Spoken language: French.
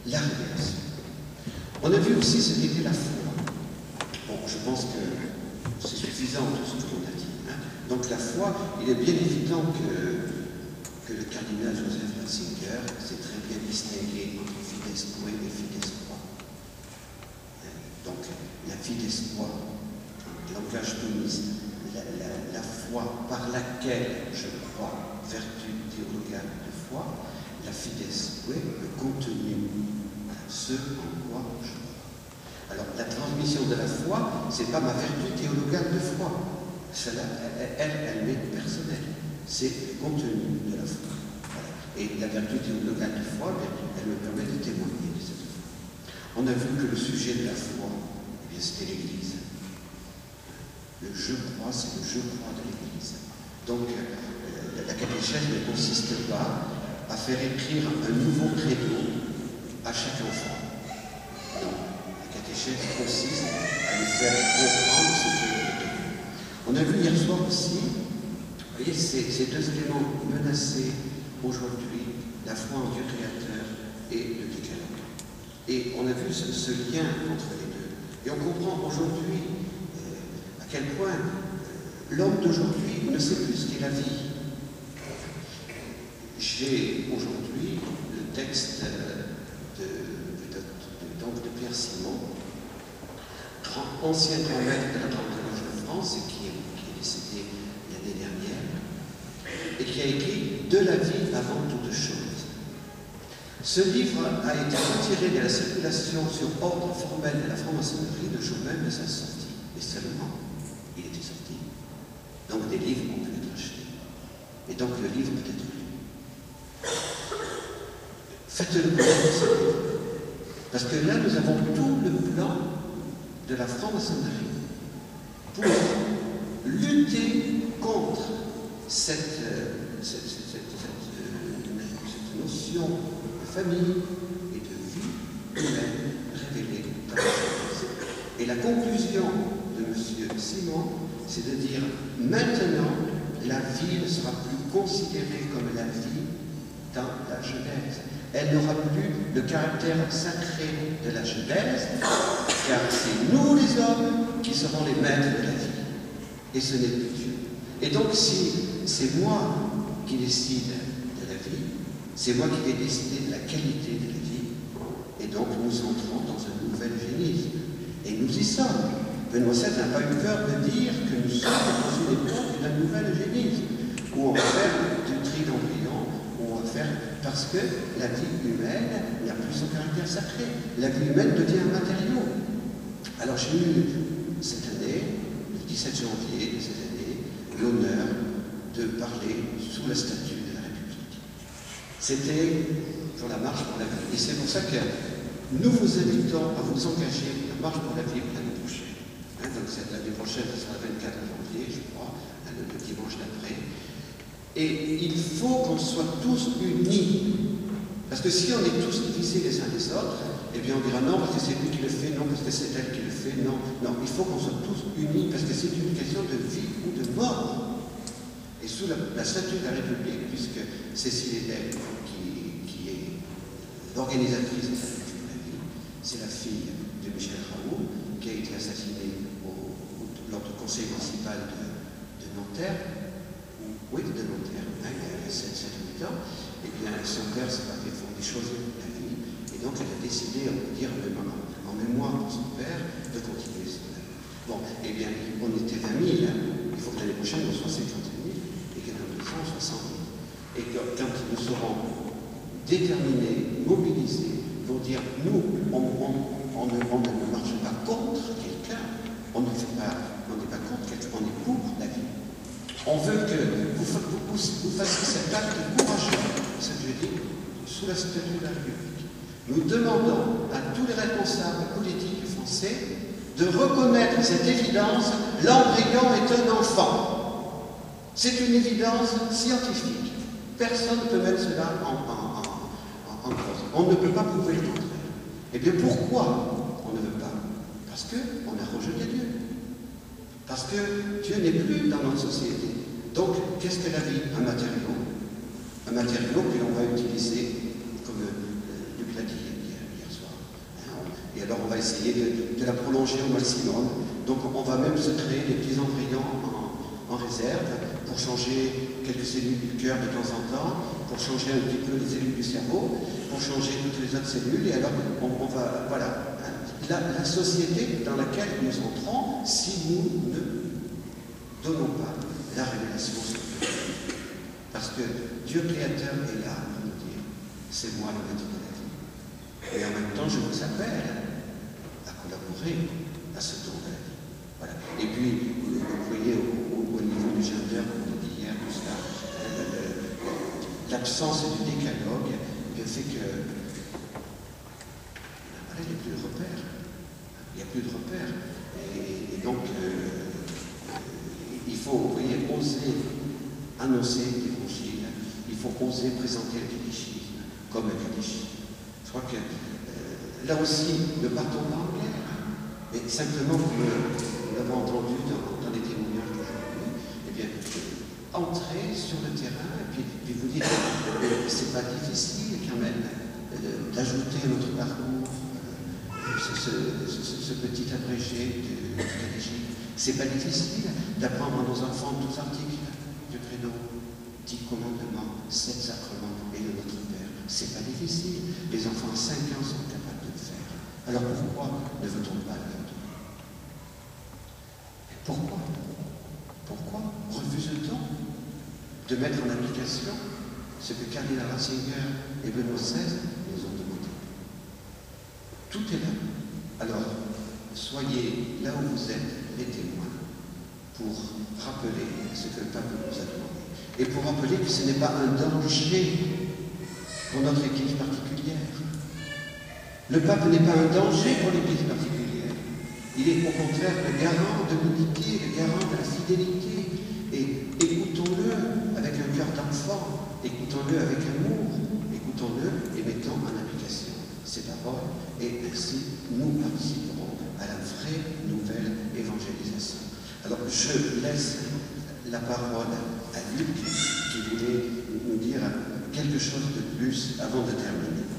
la révélation. On a vu aussi ce qu'était la foi. Bon, je pense que c'est suffisant tout ce que l'on a dit. Hein. Donc la foi, il est bien évident que le cardinal Joseph Ratzinger s'est très bien distingué entre fides quae et fides qua. Donc la fides qua, langage thomiste, la foi par laquelle je crois, vertu théologale de foi, la fides quae, le contenu, ce en quoi je crois. Alors, la transmission de la foi, ce n'est pas ma vertu théologale de foi. Celle-là, elle m'est personnelle. C'est le contenu de la foi. Voilà. Et la vertu théologale de foi, elle me permet de témoigner de cette foi. On a vu que le sujet de la foi, eh bien, c'était l'Église. Le je crois, c'est le je crois de l'Église. Donc, la catéchèse ne consiste pas à faire écrire un nouveau credo à chaque enfant. Non. La catéchèse consiste à lui faire comprendre ce qu'est le credo. On a vu hier soir aussi, vous voyez, ces deux éléments menacés aujourd'hui, la foi en Dieu créateur et le décalogue. Et on a vu ce lien entre les deux. Et on comprend aujourd'hui à quel point l'homme d'aujourd'hui ne sait plus ce qu'est la vie. J'ai aujourd'hui le texte de Pierre Simon, ancien grand maître de la Grande Loge de France et qui est décédé l'année dernière, et qui a écrit « De la vie avant toute chose ». Ce livre a été retiré de la circulation sur ordre formel de la franc-maçonnerie le jour même de sa sortie. Et seulement, il était sorti. Donc des livres ont pu être achetés. Et donc le livre peut être lu. Faites-le connaître, ce livre. Parce que là, nous avons tout le plan de la franc-maçonnerie pour lutter contre cette notion de famille et de vie humaine révélée dans la Genèse. Et la conclusion de M. Simon, c'est de dire maintenant, la vie ne sera plus considérée comme la vie dans la Genèse. Elle n'aura plus le caractère sacré de la Genèse, car c'est nous les hommes qui serons les maîtres de la vie. Et ce n'est plus Dieu. Et donc si c'est moi qui décide de la vie, c'est moi qui vais décider de la qualité de la vie, et donc nous entrons dans un nouvel eugénisme. Et nous y sommes. Benoît XVI n'a pas eu peur de dire que nous sommes dans une époque d'un nouvel eugénisme, où on va faire du tri d'embryon, où on va faire parce que la vie humaine n'a plus son caractère sacré. La vie humaine devient un matériau. Alors j'ai eu cette année, le 17 janvier de cette année, l'honneur de parler sous la statue de la République. C'était pour la marche pour la vie. Et c'est pour ça que nous vous invitons à vous engager à la marche pour la vie l'année prochaine. Hein, donc l'année prochaine, ce sera le 24 janvier, je crois, le dimanche d'après. Et il faut qu'on soit tous unis. Parce que si on est tous divisés les uns des autres, eh bien on dira non parce que c'est lui qui le fait, non parce que c'est elle qui le fait, non. Non, il faut qu'on soit tous unis parce que c'est une question de vie ou de mort. Et sous la statue de la République, puisque Cécile Edel, qui est l'organisatrice de la marche pour la vie, c'est la fille de Michel Raoult, qui a été assassinée lors du conseil municipal de Nanterre. Oui, de Nanterre, hein, il y a 7-8 ans. Eh bien, son père s'est pas fait font des choses de la vie, et donc elle a décidé, on peut dire, en mémoire de son père, de continuer son œuvre. Bon, eh bien, on était 20 000, hein. Il faut que l'année prochaine on soit 50 000, et que dans 2 ans on soit 100 000. Et que, quand nous serons déterminés, mobilisés, pour dire, nous, on ne marche pas contre quelqu'un, on n'est pas contre quelqu'un, on est pour la vie. On veut que vous fassiez cet acte courageux, ce jeudi, sous la statue de la République. Nous demandons à tous les responsables politiques français de reconnaître cette évidence, l'embryon est un enfant. C'est une évidence scientifique. Personne ne peut mettre cela en cause. On ne peut pas prouver le contraire. Eh bien, pourquoi on ne veut pas? Parce qu'on a rejeté Dieu. Parce que Dieu n'est plus dans notre société. Donc, qu'est-ce que la vie? Un matériau. Un matériau que l'on va utiliser, comme Luc l'a dit hier alors on va essayer de la prolonger au maximum. Donc on va même se créer des petits embryons en réserve pour changer quelques cellules du cœur de temps en temps, pour changer un petit peu les cellules du cerveau, pour changer toutes les autres cellules. Et alors on va, voilà, la société dans laquelle nous entrons si nous ne donnons pas la révélation sur Dieu. Parce que Dieu créateur est là pour nous dire, c'est moi le maître de la vie. Et en même temps, je vous appelle à collaborer à ce tour de la vie. Voilà. Et puis, vous voyez, au niveau du gender, comme on a dit hier, tout ça, l'absence du décalogue fait que voilà, il n'y a plus de repères. Il n'y a plus de repères. Et donc, il faut, vous voyez, oser annoncer l'évangile. Il faut oser présenter le catéchisme comme un catéchisme. Je crois que là aussi, ne partons pas en guerre. Mais simplement, comme nous l'avons entendu dans les témoignages d'aujourd'hui, eh bien, entrez sur le terrain et puis vous dites, c'est pas difficile quand même d'ajouter à notre parcours ce petit abrégé du catéchisme. C'est pas difficile d'apprendre à nos enfants 12 articles du credo, 10 commandements, 7 sacrements et le Notre Père. C'est pas difficile. Les enfants à 5 ans sont capables de le faire. Alors pourquoi ne veut-on pas le faire? Pourquoi refuse-t-on de mettre en application ce que Cardinal Ratzinger et Benoît XVI nous ont demandé? Tout est là. Alors, soyez là où vous êtes les témoins pour rappeler ce que le pape nous a demandé. Et pour rappeler que ce n'est pas un danger pour notre Église particulière. Le pape n'est pas un danger pour l'Église particulière. Il est au contraire le garant de l'unité, le garant de la fidélité. Et écoutons-le avec un cœur d'enfant, écoutons-le avec amour, écoutons-le et mettons en application ces paroles. Et ainsi, nous participerons à la vraie nouvelle évangélisation. Alors, je laisse la parole à Luc qui voulait nous dire quelque chose de plus avant de terminer.